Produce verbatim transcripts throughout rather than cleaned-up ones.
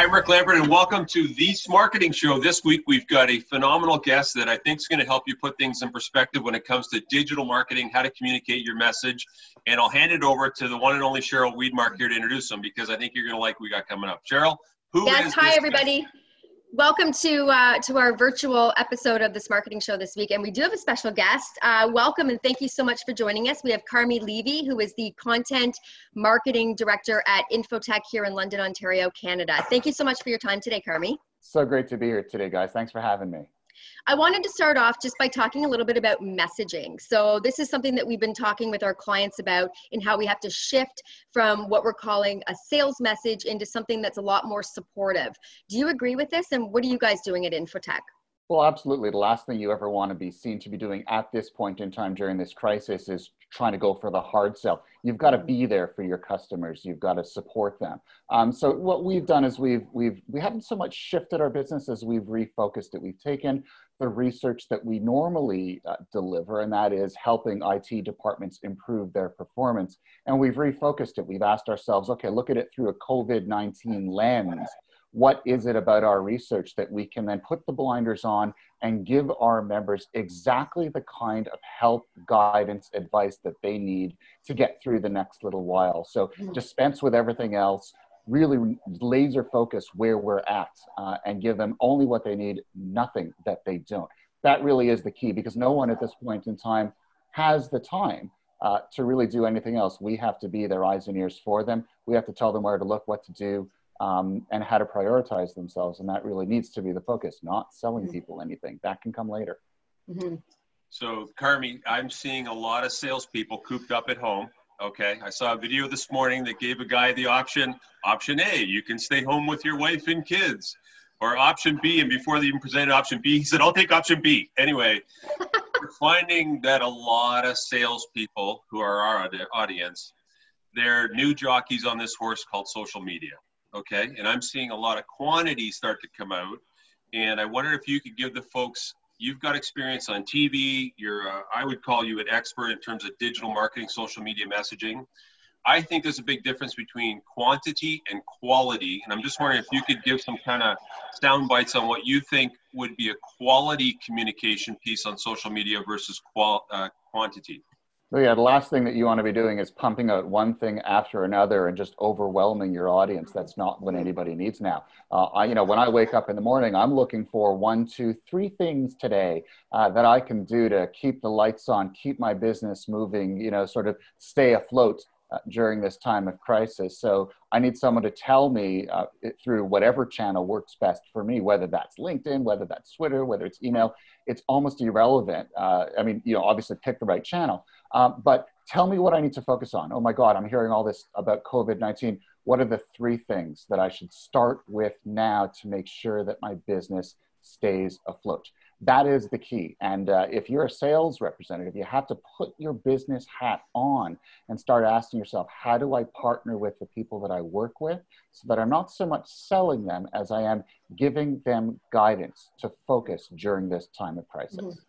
I'm Rick Lambert, and welcome to the Smarketing Show. This week, we've got a phenomenal guest that I think is going to help you put things in perspective when it comes to digital marketing, how to communicate your message. And I'll hand it over to the one and only Cheryl Weedmark here to introduce him, because I think you're going to like what we got coming up. Cheryl, who yes, is hi, this everybody. guest? Welcome to uh, to our virtual episode of the Smarketing Show this week. And we do have a special guest. Uh, welcome and thank you so much for joining us. We have Carmi Levy, who is the Content Marketing Director at Infotech here in London, Ontario, Canada. Thank you so much for your time today, Carmi. So great to be here today, guys. Thanks for having me. I wanted to start off just by talking a little bit about messaging. So this is something that we've been talking with our clients about in how we have to shift from what we're calling a sales message into something that's a lot more supportive. Do you agree with this? And what are you guys doing at Infotech? Well, absolutely. The last thing you ever want to be seen to be doing at this point in time during this crisis is trying to go for the hard sell. You've got to be there for your customers. You've got to support them. Um, so what we've done is we've, we've, we haven't so much shifted our business as we've refocused it. We've taken the research that we normally uh, deliver, and that is helping I T departments improve their performance. And we've refocused it. We've asked ourselves, okay, look at it through a COVID nineteen lens. What is it about our research that we can then put the blinders on and give our members exactly the kind of help, guidance, advice that they need to get through the next little while? So dispense with everything else, really laser focus where we're at uh, and give them only what they need, nothing that they don't. That really is the key, because no one at this point in time has the time uh, to really do anything else. We have to be their eyes and ears for them. We have to tell them where to look, what to do, Um, and how to prioritize themselves. And that really needs to be the focus, not selling people anything. That can come later. Mm-hmm. So, Carmi, I'm seeing a lot of salespeople cooped up at home. Okay, I saw a video this morning that gave a guy the option, option A, you can stay home with your wife and kids. Or option B, and before they even presented option B, he said, I'll take option B. Anyway, we're finding that a lot of salespeople who are our audience, they're new jockeys on this horse called social media. Okay, and I'm seeing a lot of quantity start to come out, and I wonder if you could give the folks, you've got experience on T V, you're, uh, I would call you an expert in terms of digital marketing, social media messaging. I think there's a big difference between quantity and quality, and I'm just wondering if you could give some kind of sound bites on what you think would be a quality communication piece on social media versus qual uh, quantity. So yeah, the last thing that you want to be doing is pumping out one thing after another and just overwhelming your audience. That's not what anybody needs now. Uh, I, you know, when I wake up in the morning, I'm looking for one, two, three things today uh, that I can do to keep the lights on, keep my business moving, you know, sort of stay afloat uh, during this time of crisis. So I need someone to tell me uh, it, through whatever channel works best for me, whether that's LinkedIn, whether that's Twitter, whether it's email. It's almost irrelevant. Uh, I mean, you know, obviously pick the right channel. Um, but tell me what I need to focus on. Oh my God, I'm hearing all this about COVID nineteen. What are the three things that I should start with now to make sure that my business stays afloat? That is the key. And uh, if you're a sales representative, you have to put your business hat on and start asking yourself, how do I partner with the people that I work with so that I'm not so much selling them as I am giving them guidance to focus during this time of crisis? Mm-hmm.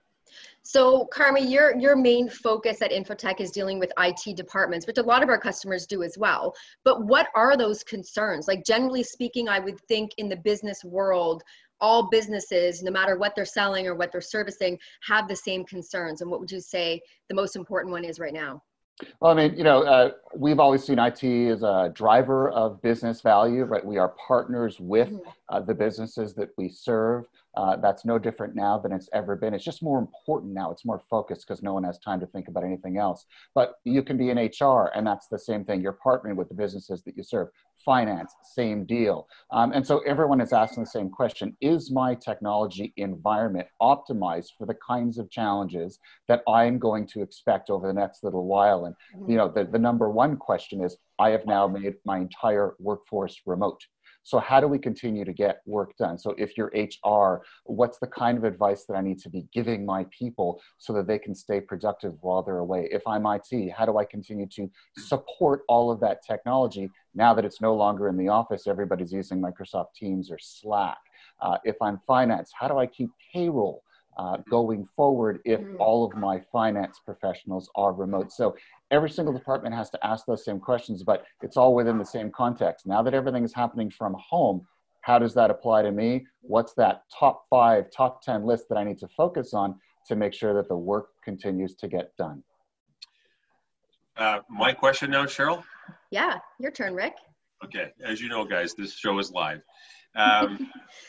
So, Carmi, your, your main focus at Infotech is dealing with I T departments, which a lot of our customers do as well. But what are those concerns? Like, generally speaking, I would think in the business world, all businesses, no matter what they're selling or what they're servicing, have the same concerns. And what would you say the most important one is right now? Well, I mean, you know, uh, we've always seen I T as a driver of business value, right? We are partners with uh, the businesses that we serve. Uh, that's no different now than it's ever been. It's just more important now. It's more focused because no one has time to think about anything else. But you can be in H R, and that's the same thing. You're partnering with the businesses that you serve. Finance, same deal. Um, and so everyone is asking the same question. Is my technology environment optimized for the kinds of challenges that I'm going to expect over the next little while? And, you know, the, the number one question is, I have now made my entire workforce remote. So how do we continue to get work done? So if you're H R, what's the kind of advice that I need to be giving my people so that they can stay productive while they're away? If I'm I T, how do I continue to support all of that technology now that it's no longer in the office, everybody's using Microsoft Teams or Slack? Uh, if I'm finance, how do I keep payroll uh, going forward if all of my finance professionals are remote? So every single department has to ask those same questions, but it's all within the same context. Now that everything is happening from home, How does that apply to me? What's that top five, top ten list that I need to focus on to make sure that the work continues to get done? Uh, my question now, Cheryl? Yeah, your turn, Rick. Okay, as you know, guys, this show is live. Um,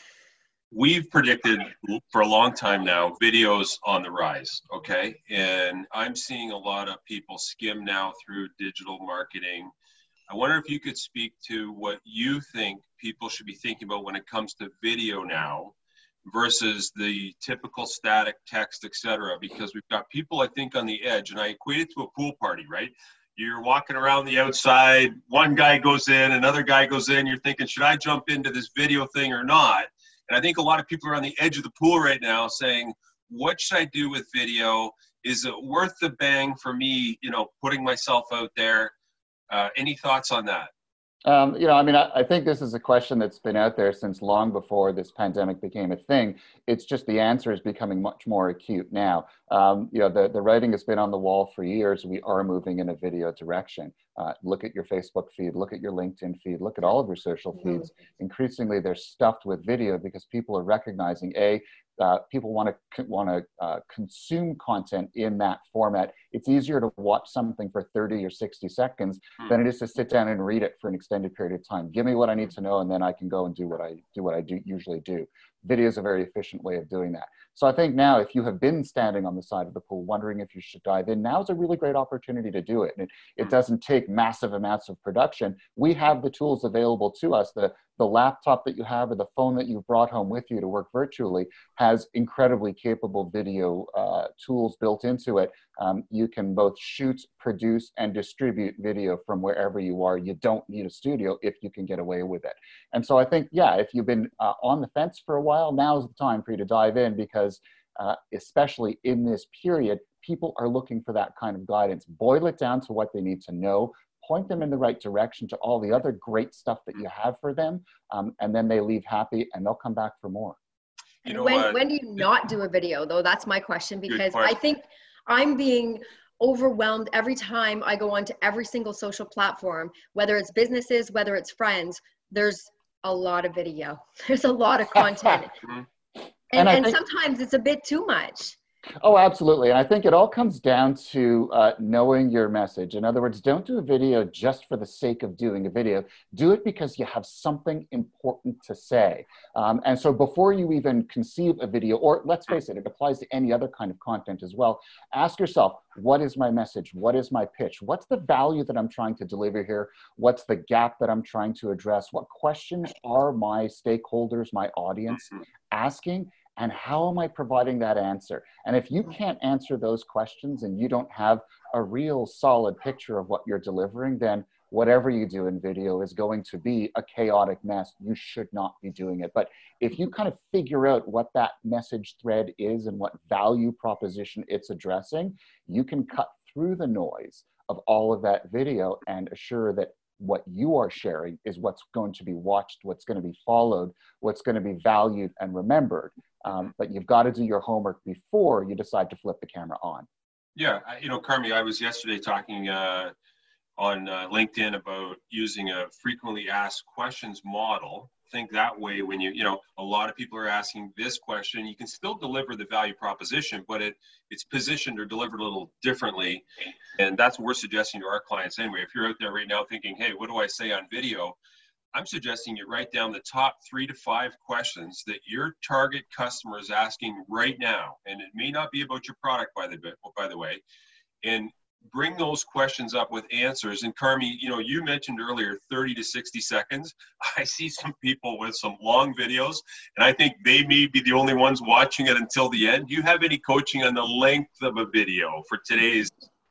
we've predicted for a long time now, videos on the rise, okay? And I'm seeing a lot of people skim now through digital marketing. I wonder if you could speak to what you think people should be thinking about when it comes to video now versus the typical static text, et cetera, because we've got people, I think, on the edge, and I equate it to a pool party, right? You're walking around the outside, one guy goes in, another guy goes in, you're thinking, should I jump into this video thing or not? And I think a lot of people are on the edge of the pool right now saying, what should I do with video? Is it worth the bang for me, you know, putting myself out there? Uh, any thoughts on that? Um, you know, I mean, I, I think this is a question that's been out there since long before this pandemic became a thing. It's just the answer is becoming much more acute now. Um, you know, the, the writing has been on the wall for years. We are moving in a video direction. Uh, look at your Facebook feed, look at your LinkedIn feed, look at all of your social feeds. Increasingly, they're stuffed with video because people are recognizing, A, Uh, people want to want to uh, consume content in that format. It's easier to watch something for thirty or sixty seconds than it is to sit down and read it for an extended period of time. Give me what I need to know, and then I can go and do what I do what I do usually do. Video is a very efficient way of doing that. So I think now, if you have been standing on the side of the pool wondering if you should dive in, now is a really great opportunity to do it. And it, it doesn't take massive amounts of production. We have the tools available to us. The, the laptop that you have or the phone that you've brought home with you to work virtually has incredibly capable video uh, tools built into it. Um, you can both shoot, produce, and distribute video from wherever you are. You don't need a studio if you can get away with it. And so I think, yeah, if you've been uh, on the fence for a while, now is the time for you to dive in, because uh, especially in this period, people are looking for that kind of guidance. Boil it down to what they need to know, point them in the right direction to all the other great stuff that you have for them, um, and then they leave happy and they'll come back for more. You know, when, uh, when do you not do a video, though? That's my question, because question. I think I'm being overwhelmed every time I go onto every single social platform, whether it's businesses, whether it's friends. There's a lot of video. There's a lot of content. Mhm. And, And I and think- sometimes it's a bit too much. Oh, absolutely. And I think it all comes down to uh, knowing your message. In other words, don't do a video just for the sake of doing a video. Do it because you have something important to say. Um, and so before you even conceive a video, or let's face it, it applies to any other kind of content as well, ask yourself, what is my message? What is my pitch? What's the value that I'm trying to deliver here? What's the gap that I'm trying to address? What questions are my stakeholders, my audience asking? And how am I providing that answer? And if you can't answer those questions and you don't have a real solid picture of what you're delivering, then whatever you do in video is going to be a chaotic mess. You should not be doing it. But if you kind of figure out what that message thread is and what value proposition it's addressing, you can cut through the noise of all of that video and assure that what you are sharing is what's going to be watched, what's going to be followed, what's going to be valued and remembered. Um, but you've got to do your homework before you decide to flip the camera on. Yeah, I- you know, Carmi, I was yesterday talking uh, on uh, LinkedIn about using a frequently asked questions model. Think that way when you, you know, a lot of people are asking this question. You can still deliver the value proposition, but it it's positioned or delivered a little differently. And that's what we're suggesting to our clients anyway. If you're out there right now thinking, hey, what do I say on video? I'm suggesting you write down the top three to five questions that your target customer is asking right now. And it may not be about your product, by the, by the way. And bring those questions up with answers. And Carmi, you know, you mentioned earlier thirty to sixty seconds. I see some people with some long videos, and I think they may be the only ones watching it until the end. Do you have any coaching on the length of a video for today's?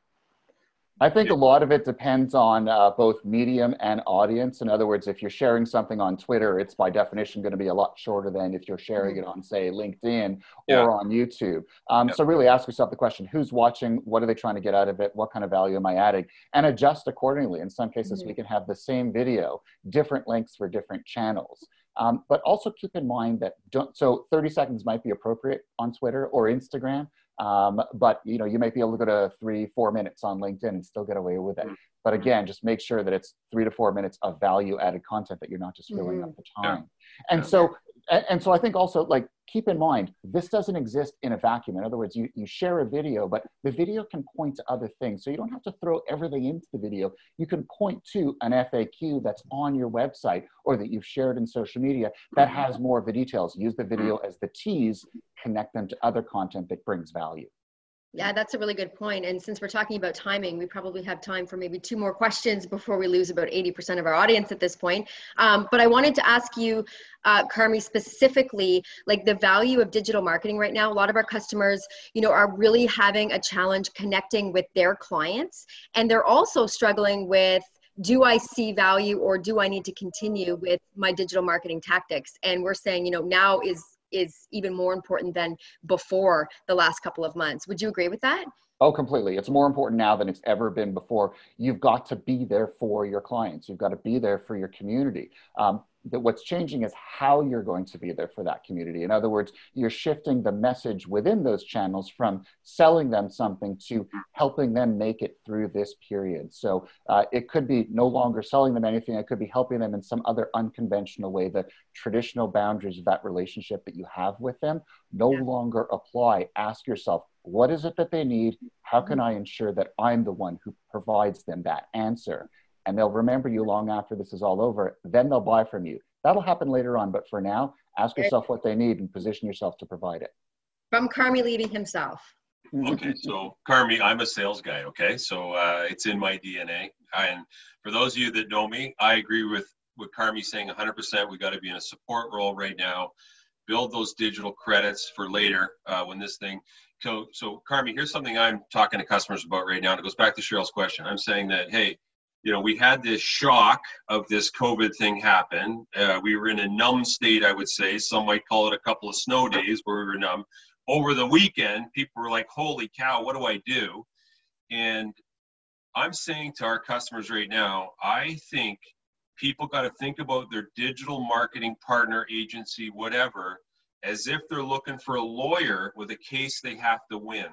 I think a lot of it depends on uh, both medium and audience. In other words, if you're sharing something on Twitter, it's by definition going to be a lot shorter than if you're sharing it on, say, LinkedIn or Yeah. on YouTube. Um, Yeah. So really ask yourself the question, who's watching? What are they trying to get out of it? What kind of value am I adding? And adjust accordingly. In some cases, Mhm. we can have the same video, different lengths for different channels. Um, but also keep in mind that don't, so thirty seconds might be appropriate on Twitter or Instagram, um, but you know, you might be able to go to three, four minutes on LinkedIn and still get away with it. But again, just make sure that it's three to four minutes of value added content, that you're not just filling Mm-hmm. up the time. Yeah. And Yeah. so, and, and so I think also, like, keep in mind, this doesn't exist in a vacuum. In other words, you, you share a video, but the video can point to other things. So you don't have to throw everything into the video. You can point to an F A Q that's on your website or that you've shared in social media that has more of the details. Use the video as the tease, connect them to other content that brings value. Yeah, that's a really good point. And since we're talking about timing, we probably have time for maybe two more questions before we lose about eighty percent of our audience at this point. Um, but I wanted to ask you, uh, Carmi, specifically, like the value of digital marketing right now. A lot of our customers, you know, are really having a challenge connecting with their clients. And they're also struggling with, do I see value or do I need to continue with my digital marketing tactics? And we're saying, you know, now is is even more important than before the last couple of months. Would you agree with that? Oh, completely. It's more important now than it's ever been before. You've got to be there for your clients. You've got to be there for your community. Um, that what's changing is how you're going to be there for that community. In other words, you're shifting the message within those channels from selling them something to helping them make it through this period. So uh, it could be no longer selling them anything. It could be helping them in some other unconventional way. The traditional boundaries of that relationship that you have with them no Yeah. longer apply. Ask yourself, what is it that they need? How can I ensure that I'm the one who provides them that answer? And they'll remember you long after this is all over. Then they'll buy from you. That'll happen later on. But for now, ask yourself what they need and position yourself to provide it. From Carmi Levy himself. Okay, so Carmi, I'm a sales guy, okay? So uh, it's in my D N A. And for those of you that know me, I agree with what Carmi's saying one hundred percent. We got to be in a support role right now. Build those digital credits for later uh, when this thing. So, so Carmi, here's something I'm talking to customers about right now. And it goes back to Cheryl's question. I'm saying that, hey, you know, we had this shock of this COVID thing happen. Uh, we were in a numb state, I would say. Some might call it a couple of snow days where we were numb. Over the weekend, people were like, holy cow, what do I do? And I'm saying to our customers right now, I think people got to think about their digital marketing partner, agency, whatever, as if they're looking for a lawyer with a case they have to win.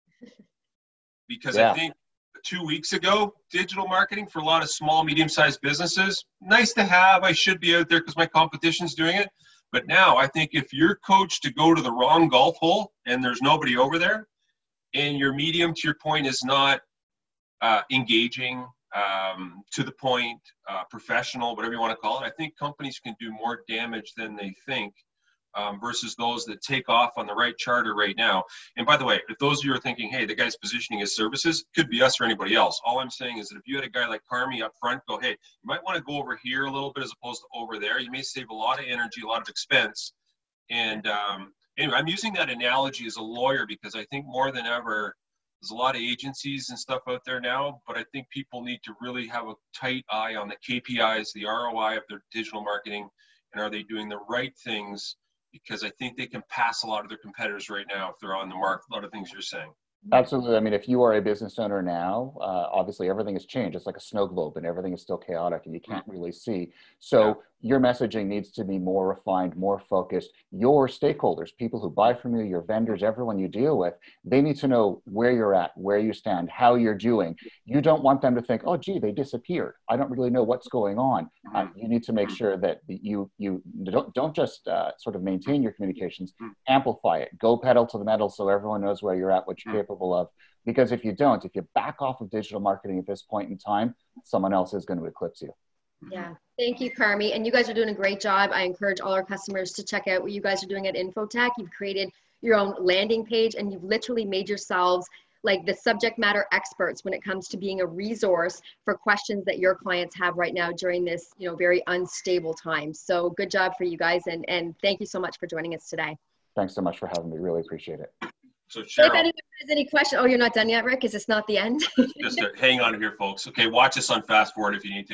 Because yeah. I think two weeks ago, digital marketing for a lot of small, medium-sized businesses, nice to have. I should be out there because my competition's doing it. But now I think if you're coached to go to the wrong golf hole and there's nobody over there, and your medium, to your point, is not uh, engaging, um, to the point, uh, professional, whatever you want to call it, I think companies can do more damage than they think. Um, versus those that take off on the right charter right now. And by the way, if those of you are thinking, hey, the guy's positioning his services, could be us or anybody else. All I'm saying is that if you had a guy like Carmi up front, go, hey, you might want to go over here a little bit as opposed to over there. You may save a lot of energy, a lot of expense. And um, anyway, I'm using that analogy as a lawyer because I think more than ever, there's a lot of agencies and stuff out there now, but I think people need to really have a tight eye on the K P Is, the R O I of their digital marketing, and are they doing the right things? Because I think they can pass a lot of their competitors right now if they're on the mark, a lot of things you're saying. Absolutely. I mean, if you are a business owner now, uh, obviously everything has changed. It's like a snow globe and everything is still chaotic and you can't really see. So yeah. Your messaging needs to be more refined, more focused. Your stakeholders, people who buy from you, your vendors, everyone you deal with, they need to know where you're at, where you stand, how you're doing. You don't want them to think, oh, gee, they disappeared. I don't really know what's going on. Uh, you need to make sure that you, you don't, don't just uh, sort of maintain your communications, amplify it, go pedal to the metal so everyone knows where you're at, what you're capable of. Because if you don't, if you back off of digital marketing at this point in time, someone else is going to eclipse you. Yeah. Thank you, Carmi. And you guys are doing a great job. I encourage all our customers to check out what you guys are doing at Infotech. You've created your own landing page and you've literally made yourselves like the subject matter experts when it comes to being a resource for questions that your clients have right now during this, you know, very unstable time. So good job for you guys. And, and thank you so much for joining us today. Thanks so much for having me. Really appreciate it. So Cheryl, if anyone has any question, oh, you're not done yet, Rick? Is this not the end? just uh, hang on here, folks. Okay, watch us on fast forward if you need to.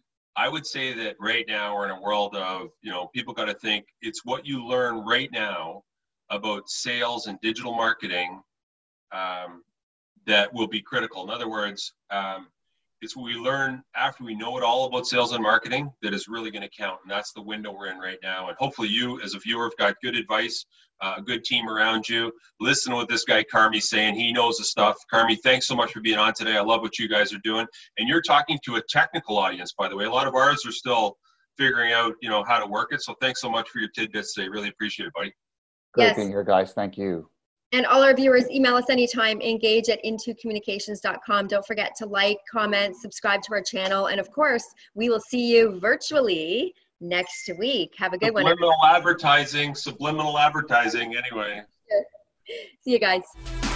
I would say that right now we're in a world of, you know, people got to think it's what you learn right now about sales and digital marketing um, that will be critical. In other words, um, it's what we learn after we know it all about sales and marketing that is really going to count. And that's the window we're in right now. And hopefully you as a viewer have got good advice, uh, a good team around you. Listen to what this guy Carmi's saying. He knows the stuff. Carmi, thanks so much for being on today. I love what you guys are doing. And you're talking to a technical audience, by the way. A lot of ours are still figuring out, you know, how to work it. So thanks so much for your tidbits today. Really appreciate it, buddy. Great Yes. being here, guys. Thank you. And all our viewers, email us anytime, engage at into communications dot com. Don't forget to like, comment, subscribe to our channel. And of course, we will see you virtually next week. Have a good one. Subliminal advertising, subliminal advertising, anyway. See you guys.